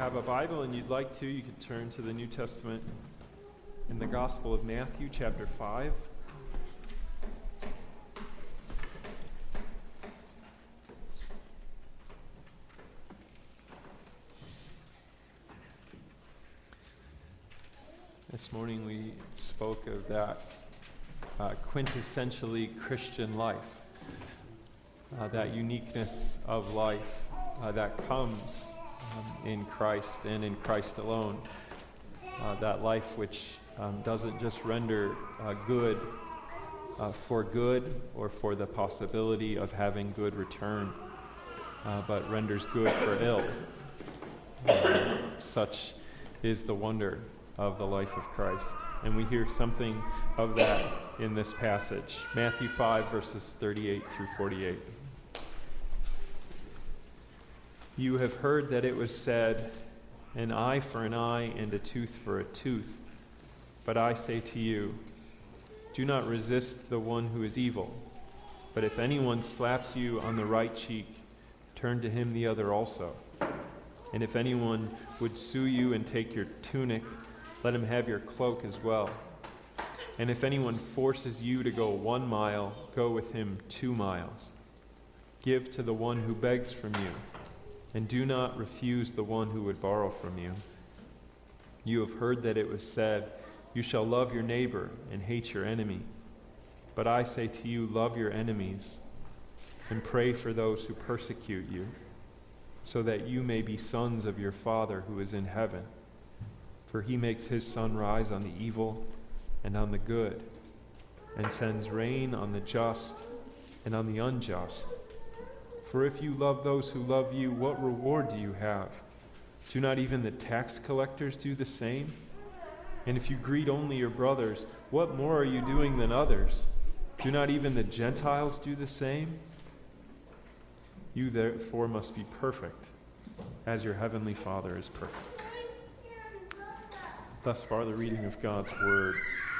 have a Bible and you'd like to, you could turn to the New Testament in the Gospel of Matthew, chapter 5. This morning we spoke of that quintessentially Christian life, that uniqueness of life that comes in Christ and in Christ alone. That life which doesn't just render good for good or for the possibility of having good return, but renders good for ill. Such is the wonder of the life of Christ. And we hear something of that in this passage. Matthew 5, verses 38 through 48. You have heard that it was said, an eye for an eye and a tooth for a tooth. But I say to you, do not resist the one who is evil. But if anyone slaps you on the right cheek, turn to him the other also. And if anyone would sue you and take your tunic, let him have your cloak as well. And if anyone forces you to go 1 mile, go with him 2 miles. Give to the one who begs from you, and do not refuse the one who would borrow from you. You have heard that it was said, you shall love your neighbor and hate your enemy. But I say to you, love your enemies, and pray for those who persecute you, so that you may be sons of your Father who is in heaven. For he makes his sun rise on the evil and on the good, and sends rain on the just and on the unjust. For if you love those who love you, what reward do you have? Do not even the tax collectors do the same? And if you greet only your brothers, what more are you doing than others? Do not even the Gentiles do the same? You therefore must be perfect, as your heavenly Father is perfect. Thus far, the reading of God's Word.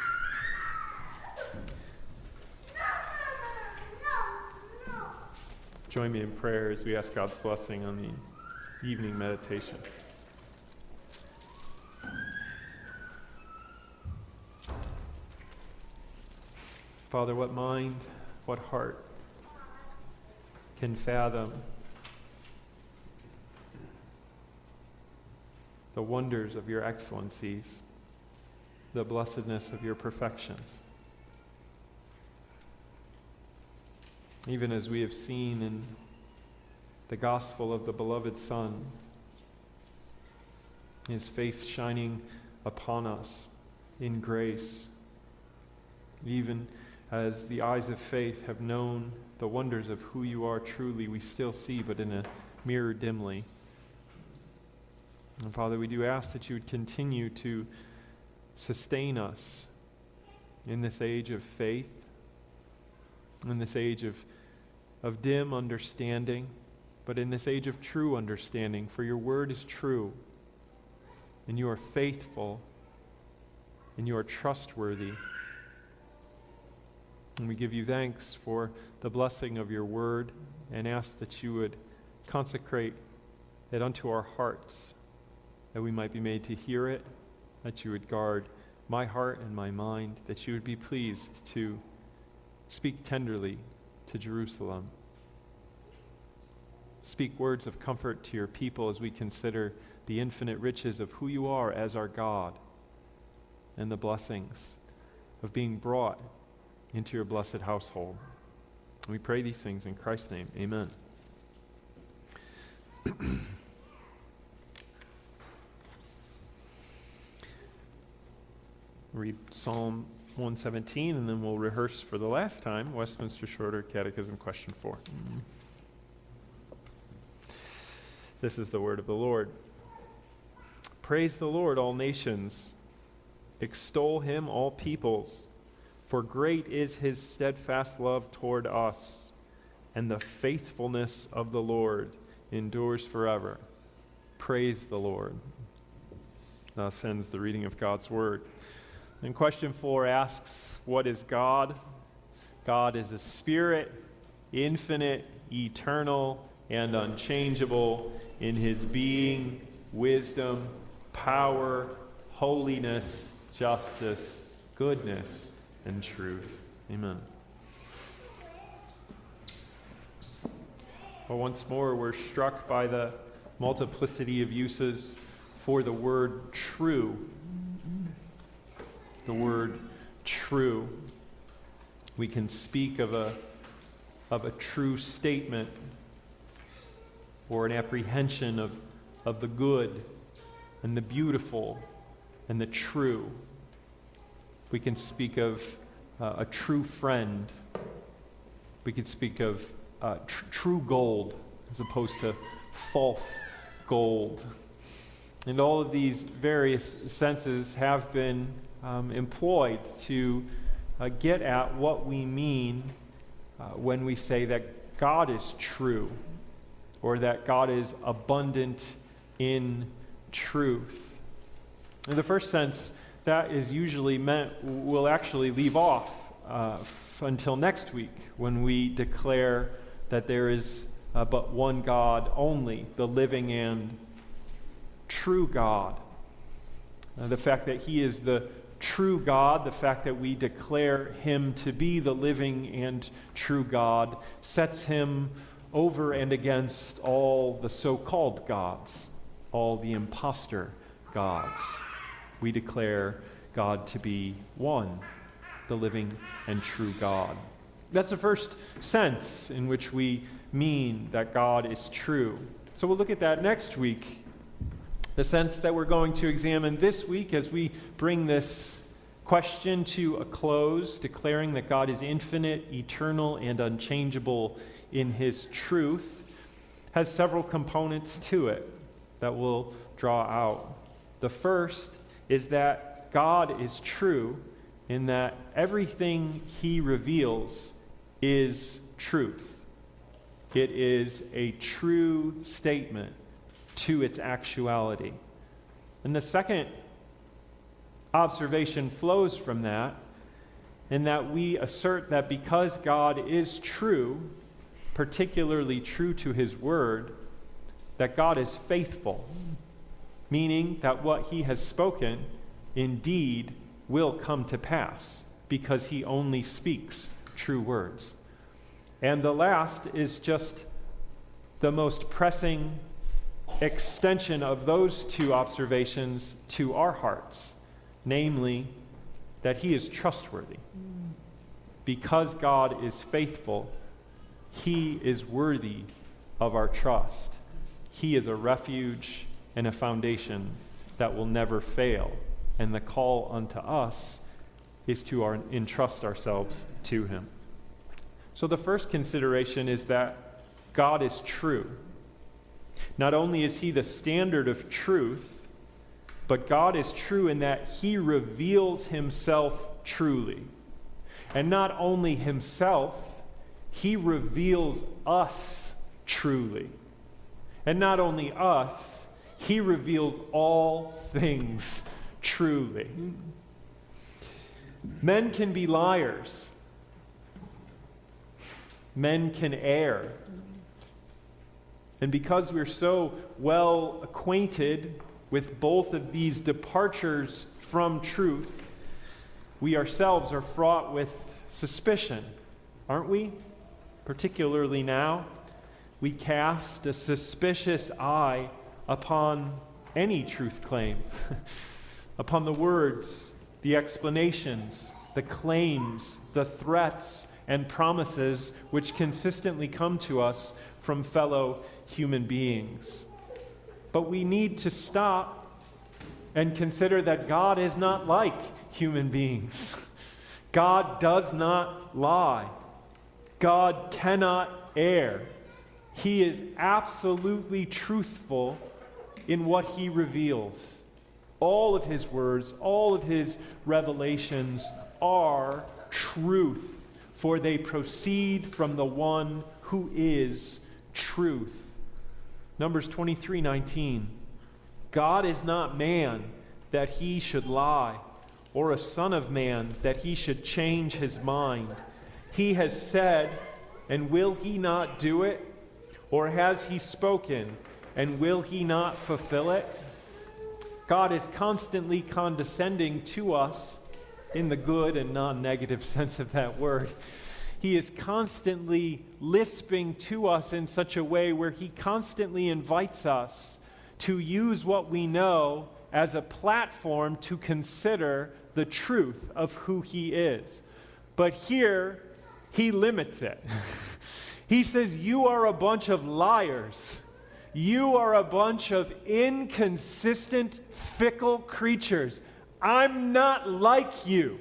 Join me in prayer as we ask God's blessing on the evening meditation. Father, what mind, what heart can fathom the wonders of your excellencies, the blessedness of your perfections? Even as we have seen in the gospel of the beloved Son, his face shining upon us in grace, even as the eyes of faith have known the wonders of who you are truly, we still see, but in a mirror dimly. And Father, we do ask that you would continue to sustain us in this age of faith, in this age of dim understanding, but in this age of true understanding, for your word is true, and you are faithful, and you are trustworthy. And we give you thanks for the blessing of your word, and ask that you would consecrate it unto our hearts, that we might be made to hear it, that you would guard my heart and my mind, that you would be pleased to speak tenderly to Jerusalem. Speak words of comfort to your people as we consider the infinite riches of who you are as our God, and the blessings of being brought into your blessed household. We pray these things in Christ's name. Amen. Read Psalm 117, and then we'll rehearse for the last time Westminster Shorter Catechism, question 4. This is the word of the Lord. Praise the Lord, all nations. Extol him, all peoples. For great is his steadfast love toward us, and the faithfulness of the Lord endures forever. Praise the Lord. Thus ends the reading of God's word. And question 4 asks, what is God? God is a spirit, infinite, eternal, and unchangeable in his being, wisdom, power, holiness, justice, goodness, and truth. Amen. Well, once more, we're struck by the multiplicity of uses for the word true. The word true. We can speak of a true statement or an apprehension of the good and the beautiful and the true. We can speak of a true friend. We can speak of true gold as opposed to false gold. And all of these various senses have been employed to get at what we mean when we say that God is true, or that God is abundant in truth. In the first sense, that is usually meant, we'll actually leave off until next week when we declare that there is but one God only, the living and true God. The fact that He is the true God, the fact that we declare Him to be the living and true God, sets Him over and against all the so-called gods, all the imposter gods. We declare God to be one, the living and true God. That's the first sense in which we mean that God is true. So we'll look at that next week. The sense that we're going to examine this week as we bring this question to a close, declaring that God is infinite, eternal, and unchangeable in His truth, has several components to it that we'll draw out. The first is that God is true in that everything He reveals is truth. It is a true statement to its actuality. And the second observation flows from that, in that we assert that because God is true, particularly true to His word, that God is faithful, meaning that what He has spoken indeed will come to pass, because He only speaks true words. And the last is just the most pressing extension of those two observations to our hearts, namely that He is trustworthy. Because God is faithful, He is worthy of our trust. He is a refuge and a foundation that will never fail. And the call unto us is to entrust ourselves to Him. So the first consideration is that God is true. Not only is He the standard of truth, but God is true in that He reveals Himself truly. And not only Himself, He reveals us truly. And not only us, He reveals all things truly. Men can be liars. Men can err. And because we're so well acquainted with both of these departures from truth, we ourselves are fraught with suspicion, aren't we? Particularly now, we cast a suspicious eye upon any truth claim, upon the words, the explanations, the claims, the threats, and promises which consistently come to us from fellow human beings. But we need to stop and consider that God is not like human beings. God does not lie. God cannot err. He is absolutely truthful in what He reveals. All of His words, all of His revelations are truth, for they proceed from the one who is truth. Numbers 23:19. God is not man that He should lie, or a son of man that He should change His mind. He has said, and will He not do it? Or has He spoken, and will He not fulfill it? God is constantly condescending to us in the good and non-negative sense of that word. He is constantly lisping to us in such a way where he constantly invites us to use what we know as a platform to consider the truth of who he is. But here, he limits it. He says, you are a bunch of liars. You are a bunch of inconsistent, fickle creatures. I'm not like you.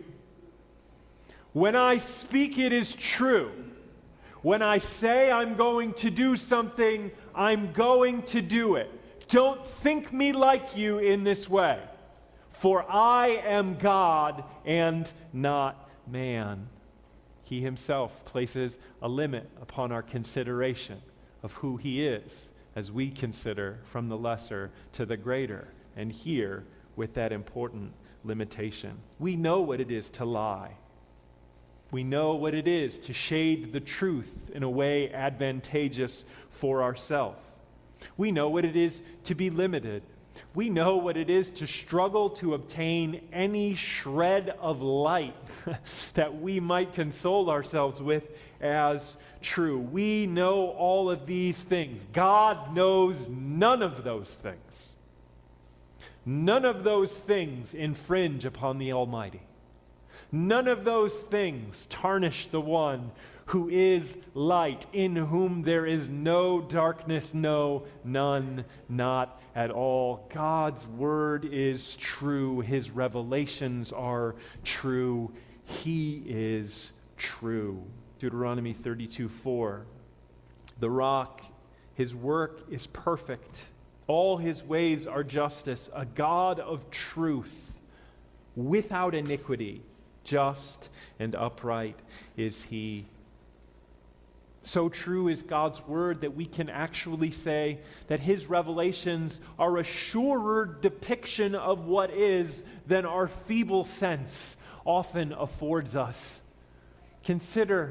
When I speak, it is true. When I say I'm going to do something, I'm going to do it. Don't think me like you in this way, for I am God and not man. He himself places a limit upon our consideration of who he is as we consider from the lesser to the greater, and here with that important limitation. We know what it is to lie. We know what it is to shade the truth in a way advantageous for ourselves. We know what it is to be limited. We know what it is to struggle to obtain any shred of light that we might console ourselves with as true. We know all of these things. God knows none of those things. None of those things infringe upon the Almighty. None of those things tarnish the one who is light, in whom there is no darkness, no, none, not at all. God's word is true. His revelations are true. He is true. Deuteronomy 32:4. The rock, his work is perfect. All his ways are justice. A God of truth, without iniquity. Just and upright is he. So true is God's word that we can actually say that his revelations are a surer depiction of what is than our feeble sense often affords us. Consider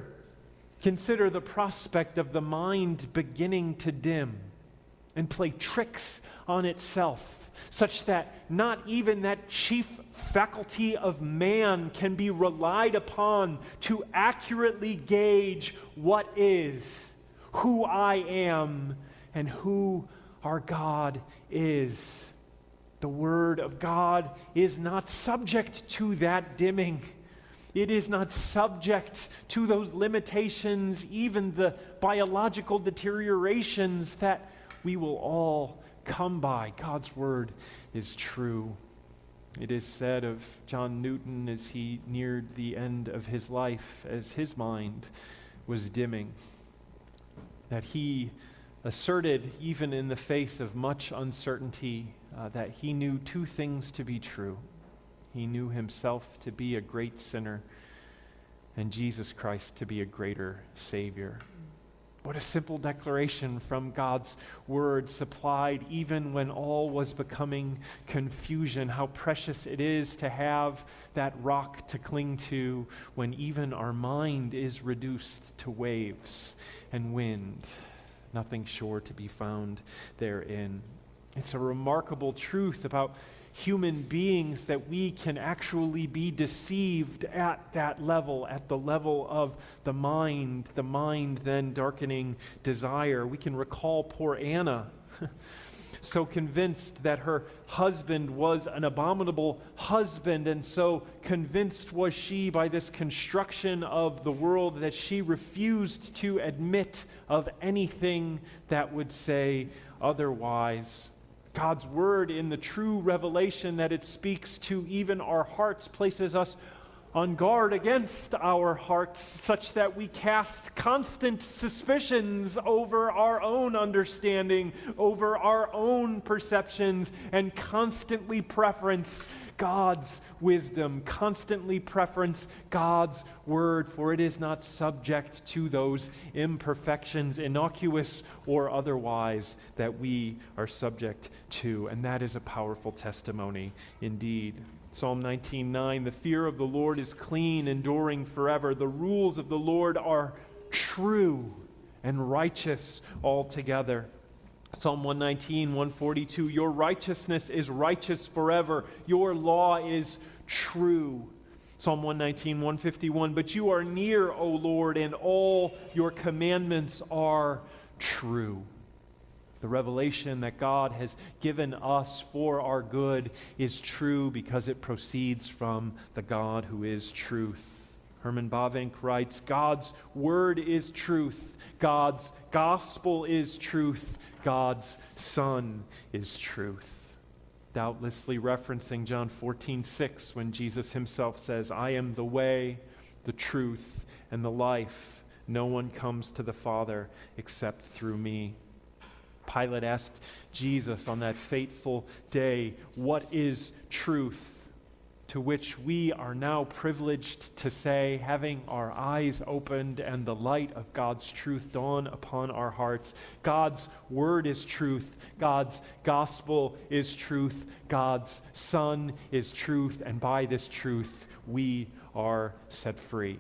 the prospect of the mind beginning to dim and play tricks on itself, such that not even that chief faculty of man can be relied upon to accurately gauge what is, who I am, and who our God is. The Word of God is not subject to that dimming. It is not subject to those limitations, even the biological deteriorations that we will all come by. God's word is true. It is said of John Newton as he neared the end of his life, as his mind was dimming, that he asserted, even in the face of much uncertainty, that he knew two things to be true. He knew himself to be a great sinner and Jesus Christ to be a greater Savior. What a simple declaration from God's word, supplied even when all was becoming confusion. How precious it is to have that rock to cling to when even our mind is reduced to waves and wind. Nothing sure to be found therein. It's a remarkable truth about human beings that we can actually be deceived at that level, at the level of the mind then darkening desire. We can recall poor Anna, so convinced that her husband was an abominable husband, and so convinced was she by this construction of the world that she refused to admit of anything that would say otherwise. God's word, in the true revelation that it speaks to even our hearts, places us on guard against our hearts, such that we cast constant suspicions over our own understanding, over our own perceptions, and constantly preference God's wisdom, constantly preference God's word, for it is not subject to those imperfections, innocuous or otherwise, that we are subject to. And that is a powerful testimony indeed. Psalm 19:9, the fear of the Lord is clean, enduring forever. The rules of the Lord are true and righteous altogether. Psalm 119, 142, your righteousness is righteous forever. Your law is true. Psalm 119, 151, but you are near, O Lord, and all your commandments are true. The revelation that God has given us for our good is true because it proceeds from the God who is truth. Herman Bavinck writes, God's word is truth. God's gospel is truth. God's Son is truth. Doubtlessly referencing John 14:6 when Jesus himself says, I am the way, the truth, and the life. No one comes to the Father except through me. Pilate asked Jesus on that fateful day, what is truth? To which we are now privileged to say, having our eyes opened and the light of God's truth dawn upon our hearts, God's word is truth, God's gospel is truth, God's Son is truth, and by this truth we are set free.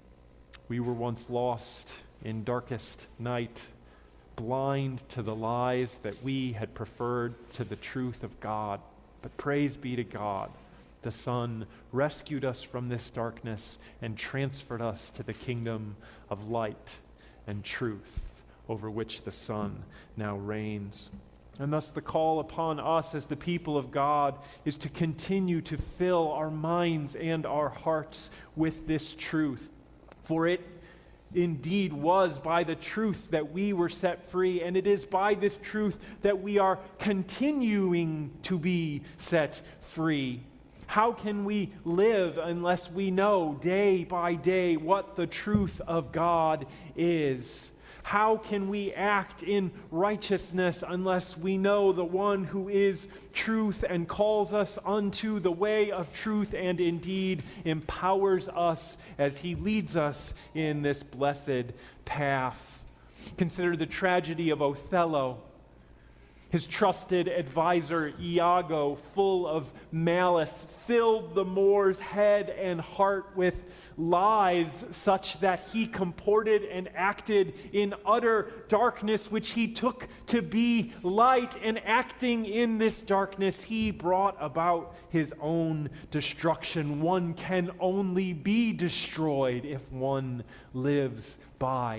We were once lost in darkest night, blind to the lies that we had preferred to the truth of God. But praise be to God, the Son rescued us from this darkness and transferred us to the kingdom of light and truth over which the Son now reigns. And thus the call upon us as the people of God is to continue to fill our minds and our hearts with this truth. For it indeed was by the truth that we were set free, and it is by this truth that we are continuing to be set free. How can we live unless we know day by day what the truth of God is? How can we act in righteousness unless we know the one who is truth and calls us unto the way of truth and indeed empowers us as he leads us in this blessed path? Consider the tragedy of Othello. His trusted advisor, Iago, full of malice, filled the Moor's head and heart with lies such that he comported and acted in utter darkness, which he took to be light, and acting in this darkness, he brought about his own destruction. One can only be destroyed if one lives by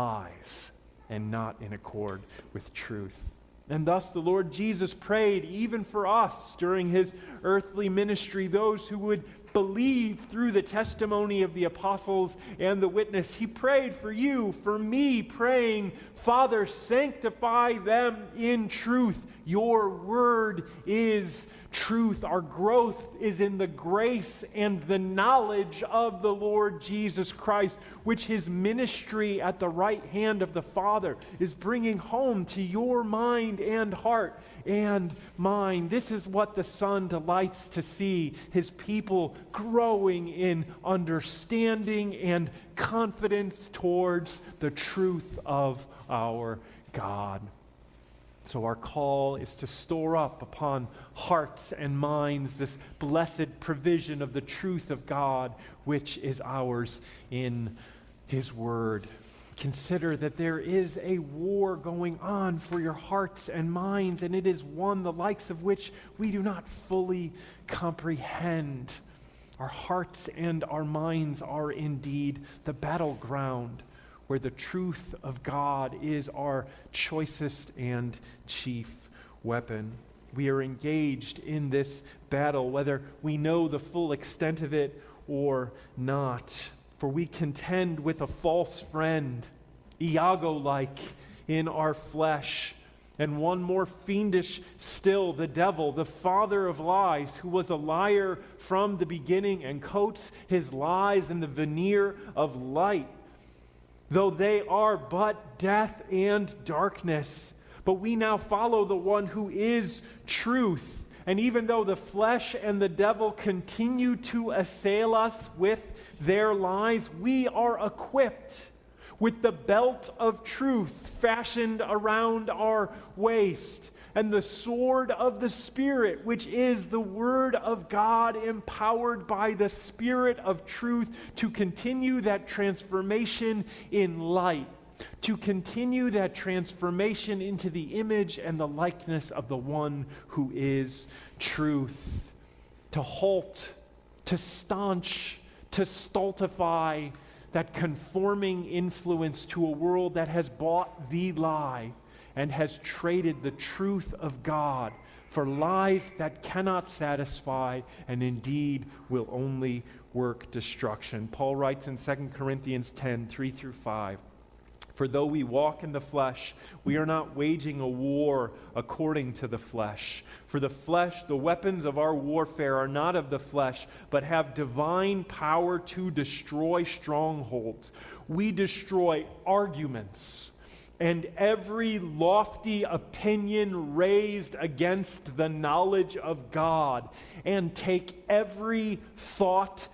lies and not in accord with truth. And thus the Lord Jesus prayed even for us during his earthly ministry, those who would believe through the testimony of the apostles and the witness. He prayed for you, for me, praying, Father, sanctify them in truth. Your word is truth. Our growth is in the grace and the knowledge of the Lord Jesus Christ, which his ministry at the right hand of the Father is bringing home to your mind and heart and mine. This is what the Son delights to see, his people growing in understanding and confidence towards the truth of our God. So our call is to store up upon hearts and minds this blessed provision of the truth of God, which is ours in his word. Consider that there is a war going on for your hearts and minds, and it is one the likes of which we do not fully comprehend. Our hearts and our minds are indeed the battleground where the truth of God is our choicest and chief weapon. We are engaged in this battle, whether we know the full extent of it or not. For we contend with a false friend, Iago-like in our flesh, and one more fiendish still, the devil, the father of lies, who was a liar from the beginning and coats his lies in the veneer of light, though they are but death and darkness. But we now follow the one who is truth. And even though the flesh and the devil continue to assail us with their lies, we are equipped with the belt of truth fashioned around our waist, and the sword of the Spirit, which is the Word of God, empowered by the Spirit of truth to continue that transformation in light. to continue that transformation into the image and the likeness of the one who is truth, to halt, to staunch, to stultify that conforming influence to a world that has bought the lie and has traded the truth of God for lies that cannot satisfy and indeed will only work destruction. Paul writes in 2 Corinthians 10, 3-5, "For though we walk in the flesh, we are not waging a war according to the flesh. For the flesh, the weapons of our warfare are not of the flesh, but have divine power to destroy strongholds. We destroy arguments and every lofty opinion raised against the knowledge of God, and take every thought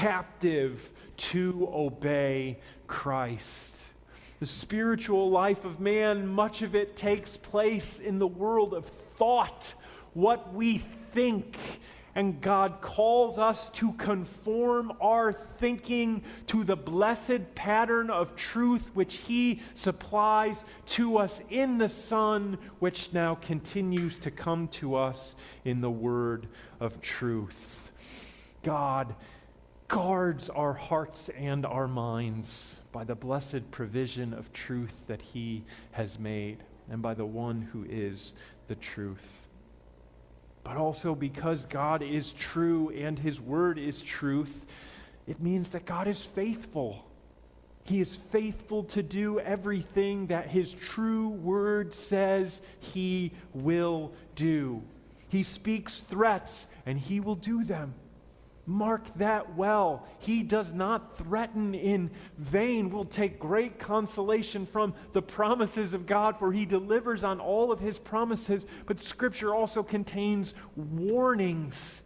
captive to obey Christ." The spiritual life of man, much of it takes place in the world of thought, what we think. And God calls us to conform our thinking to the blessed pattern of truth which He supplies to us in the Son, which now continues to come to us in the Word of truth. God guards our hearts and our minds by the blessed provision of truth that He has made, and by the one who is the truth. But also because God is true and His word is truth, it means that God is faithful. He is faithful to do everything that His true word says He will do. He speaks threats and He will do them. Mark that well. He does not threaten in vain. We'll take great consolation from the promises of God, for He delivers on all of His promises. But Scripture also contains warnings,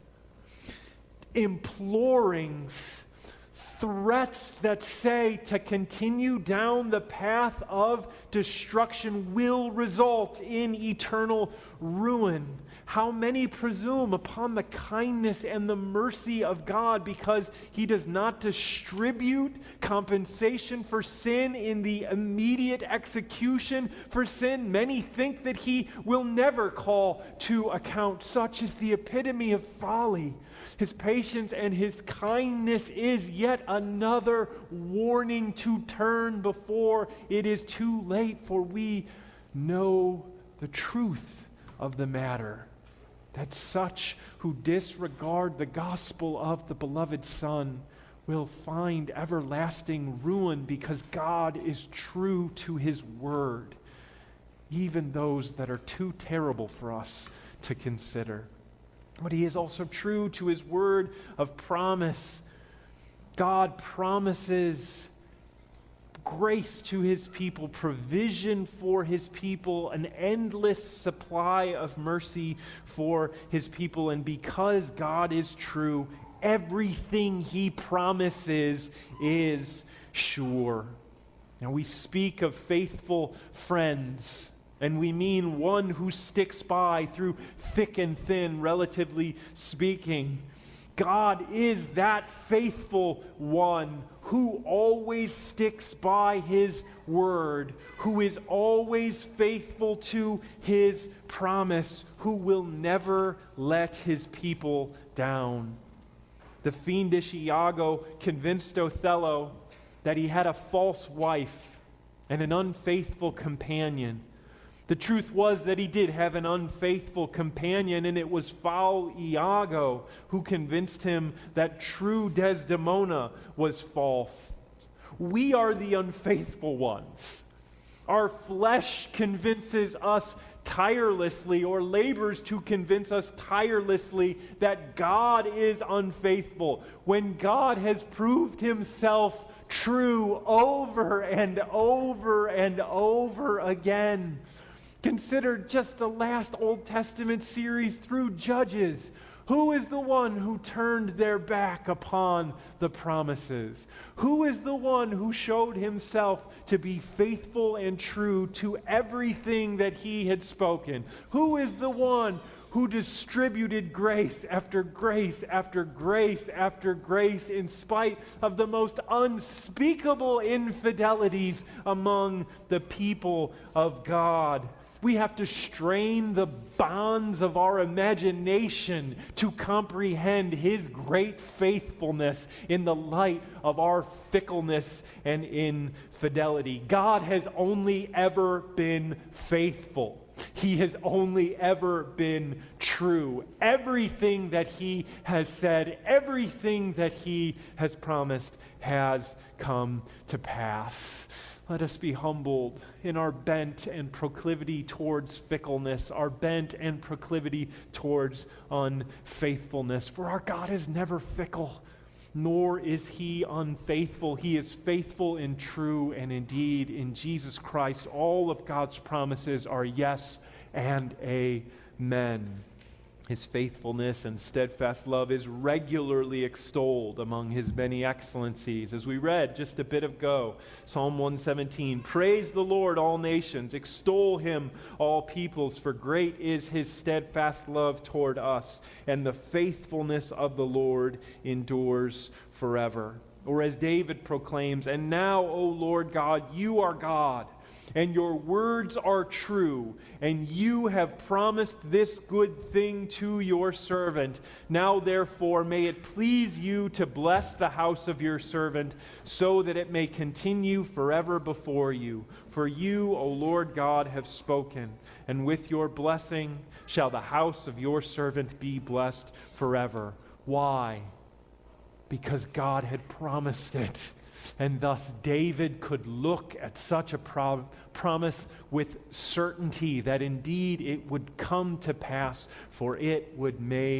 implorings, threats that say to continue down the path of destruction will result in eternal ruin. How many presume upon the kindness and the mercy of God because He does not distribute compensation for sin in the immediate execution for sin? Many think that He will never call to account. Such is the epitome of folly. His patience and His kindness is yet another warning to turn before it is too late, for we know the truth of the matter, that such who disregard the gospel of the beloved Son will find everlasting ruin, because God is true to His word, even those that are too terrible for us to consider. But He is also true to His word of promise. God promises grace to His people, provision for His people, an endless supply of mercy for His people. And because God is true, everything He promises is sure. Now, we speak of faithful friends, and we mean one who sticks by through thick and thin, relatively speaking. God is that faithful one who always sticks by His word, who is always faithful to His promise, who will never let His people down. The fiendish Iago convinced Othello that he had a false wife and an unfaithful companion. The truth was that he did have an unfaithful companion, and it was foul Iago who convinced him that true Desdemona was false. We are the unfaithful ones. Our flesh convinces us tirelessly, or labors to convince us tirelessly, that God is unfaithful, when God has proved Himself true over and over and over again. Consider just the last Old Testament series through Judges. Who is the one who turned their back upon the promises? Who is the one who showed himself to be faithful and true to everything that he had spoken? Who is the one who distributed grace after grace after grace after grace in spite of the most unspeakable infidelities among the people of God. We have to strain the bonds of our imagination to comprehend His great faithfulness in the light of our fickleness and infidelity. God has only ever been faithful. He has only ever been true. Everything that He has said, everything that He has promised has come to pass. Let us be humbled in our bent and proclivity towards fickleness, our bent and proclivity towards unfaithfulness. For our God is never fickle, nor is He unfaithful. He is faithful and true, and indeed in Jesus Christ all of God's promises are yes and amen. His faithfulness and steadfast love is regularly extolled among His many excellencies. As we read just a bit ago, Psalm 117, praise the Lord, all nations, extol Him, all peoples, for great is His steadfast love toward us, and the faithfulness of the Lord endures forever. Or as David proclaims, and now, O Lord God, you are God, and your words are true, and you have promised this good thing to your servant. Now, therefore, may it please you to bless the house of your servant, so that it may continue forever before you. For you, O Lord God, have spoken, and with your blessing shall the house of your servant be blessed forever. Why? Because God had promised it. And thus David could look at such a promise with certainty that indeed it would come to pass, for it was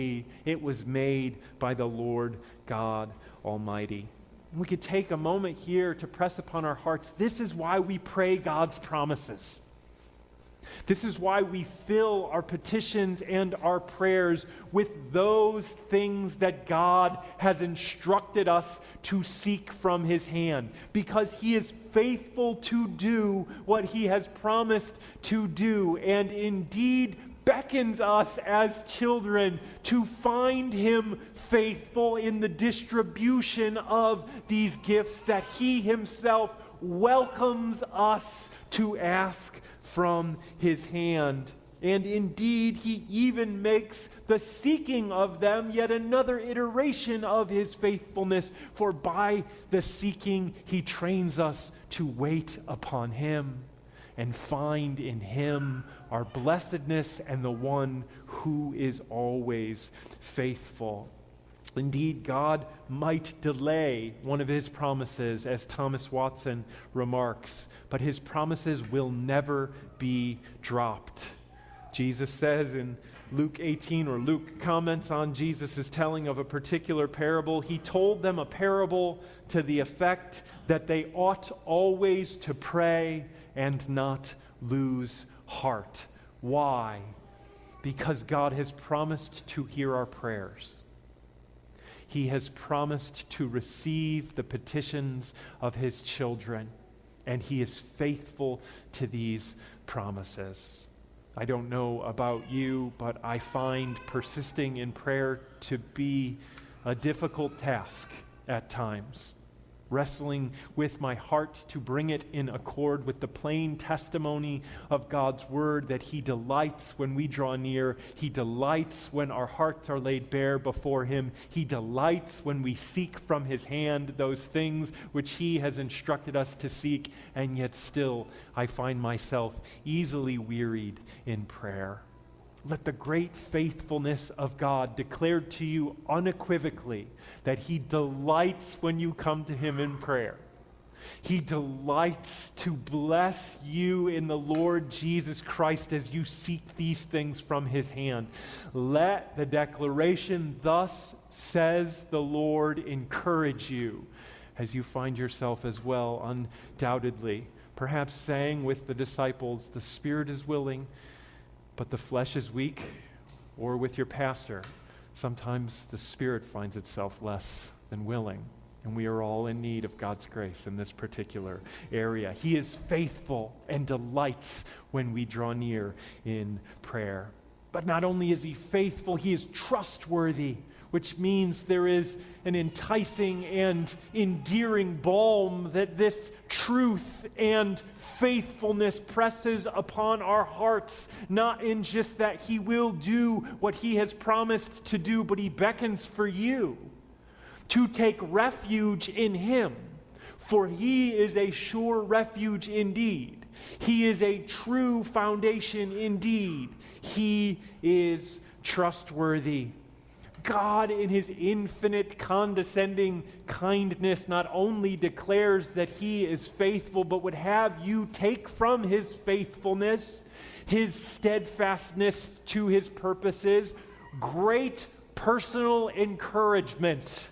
made by the Lord God Almighty. We could take a moment here to press upon our hearts. This is why we pray God's promises. This is why we fill our petitions and our prayers with those things that God has instructed us to seek from His hand, because He is faithful to do what He has promised to do, and indeed beckons us as children to find Him faithful in the distribution of these gifts that He Himself welcomes us to ask from His hand. And indeed, He even makes the seeking of them yet another iteration of His faithfulness, for by the seeking He trains us to wait upon Him and find in Him our blessedness and the one who is always faithful. Indeed, God might delay one of His promises, as Thomas Watson remarks, but His promises will never be dropped. Jesus says in Luke 18, or Luke comments on Jesus' telling of a particular parable. He told them a parable to the effect that they ought always to pray and not lose heart. Why? Because God has promised to hear our prayers. He has promised to receive the petitions of His children, and He is faithful to these promises. I don't know about you, but I find persisting in prayer to be a difficult task at times. Wrestling with my heart to bring it in accord with the plain testimony of God's word that He delights when we draw near. He delights when our hearts are laid bare before Him. He delights when we seek from His hand those things which He has instructed us to seek, and yet still I find myself easily wearied in prayer. Let the great faithfulness of God declared to you unequivocally that He delights when you come to Him in prayer. He delights to bless you in the Lord Jesus Christ as you seek these things from His hand. Let the declaration, "Thus says the Lord," encourage you as you find yourself as well, undoubtedly, perhaps saying with the disciples, "The spirit is willing, but the flesh is weak," or with your pastor, sometimes the spirit finds itself less than willing, and we are all in need of God's grace in this particular area. He is faithful and delights when we draw near in prayer. But not only is he faithful, he is trustworthy, which means there is an enticing and endearing balm that this truth and faithfulness presses upon our hearts, not in just that he will do what he has promised to do, but he beckons for you to take refuge in him, for he is a sure refuge indeed. He is a true foundation indeed. He is trustworthy. God, in his infinite condescending kindness, not only declares that he is faithful, but would have you take from his faithfulness, his steadfastness to his purposes, great personal encouragement.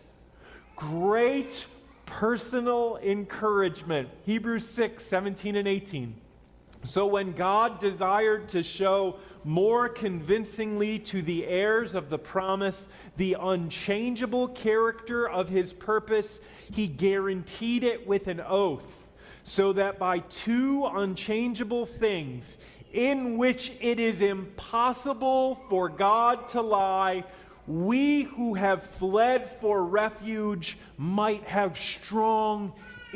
Great personal encouragement. Hebrews 6, 17 and 18. So when God desired to show more convincingly to the heirs of the promise the unchangeable character of his purpose, he guaranteed it with an oath, so that by two unchangeable things, in which it is impossible for God to lie, we who have fled for refuge might have strong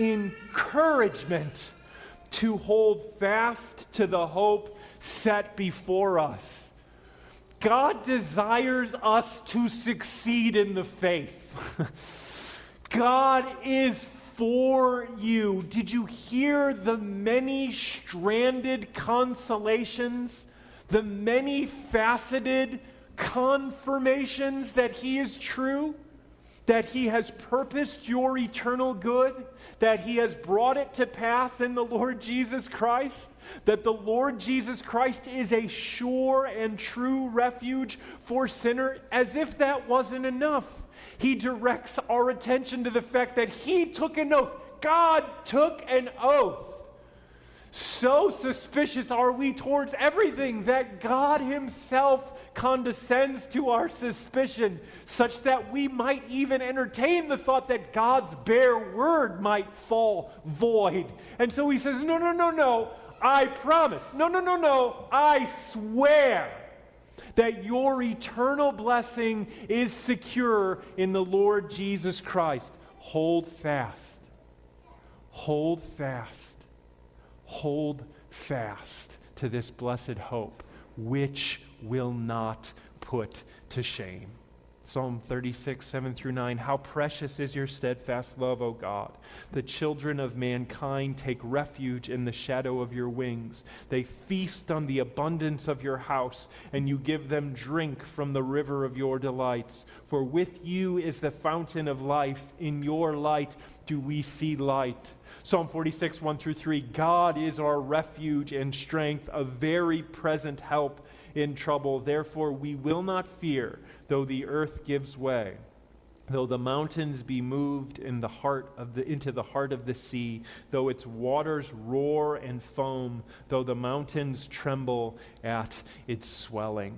encouragement to hold fast to the hope set before us. God desires us to succeed in the faith. God is for you. Did you hear the many stranded consolations, the many faceted confirmations that he is true? That he has purposed your eternal good, that he has brought it to pass in the Lord Jesus Christ, that the Lord Jesus Christ is a sure and true refuge for sinner. As if that wasn't enough, he directs our attention to the fact that he took an oath. God took an oath. So suspicious are we towards everything that God himself condescends to our suspicion, such that we might even entertain the thought that God's bare word might fall void. And so he says, no, I promise. No, I swear that your eternal blessing is secure in the Lord Jesus Christ. Hold fast. Hold fast. Hold fast to this blessed hope, which will not put to shame. Psalm 36, 7 through 9. How precious is your steadfast love, O God. The children of mankind take refuge in the shadow of your wings. They feast on the abundance of your house, and you give them drink from the river of your delights. For with you is the fountain of life. In your light do we see light. Psalm 46, 1 through 3. God is our refuge and strength, a very present help in trouble. Therefore we will not fear, though the earth gives way, though the mountains be moved into the heart of the sea, though its waters roar and foam, though the mountains tremble at its swelling.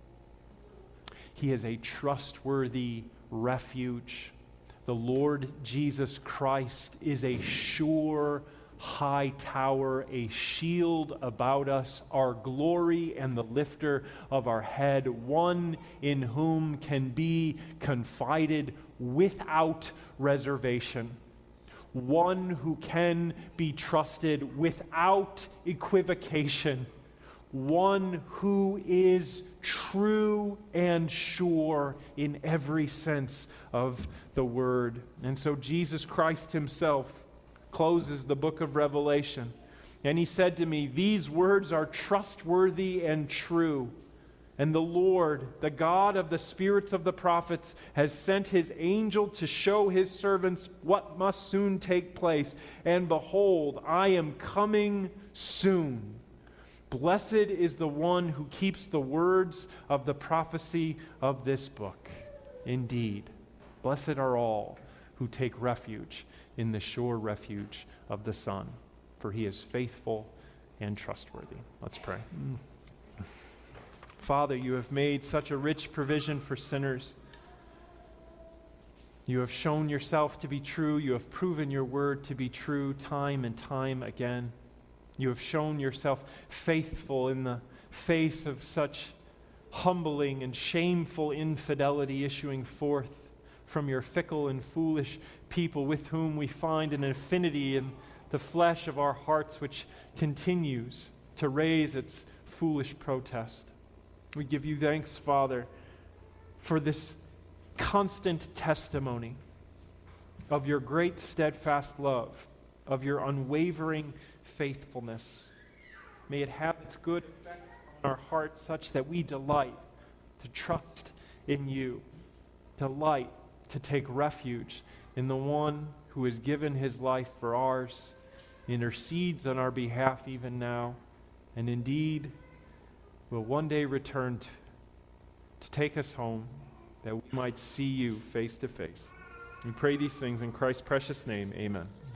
He is a trustworthy refuge. The Lord Jesus Christ is a sure high tower, a shield about us, our glory and the lifter of our head, one in whom can be confided without reservation, one who can be trusted without equivocation, one who is true and sure in every sense of the word. And so Jesus Christ himself closes the book of Revelation, and he said to me, these words are trustworthy and true. And the Lord, the God of the spirits of the prophets, has sent his angel to show his servants what must soon take place. And behold, I am coming soon. Blessed is the one who keeps the words of the prophecy of this book. Indeed, blessed are all who take refuge in the sure refuge of the Son, for he is faithful and trustworthy. Let's pray. Father, you have made such a rich provision for sinners. You have shown yourself to be true. You have proven your word to be true time and time again. You have shown yourself faithful in the face of such humbling and shameful infidelity issuing forth from your fickle and foolish people, with whom we find an affinity in the flesh of our hearts which continues to raise its foolish protest. We give you thanks, Father, for this constant testimony of your great steadfast love, of your unwavering faithfulness. May it have its good effect on our hearts such that we delight to trust in you, delight to take refuge in the one who has given his life for ours, intercedes on our behalf even now, and indeed will one day return to take us home, that we might see you face to face. We pray these things in Christ's precious name. Amen.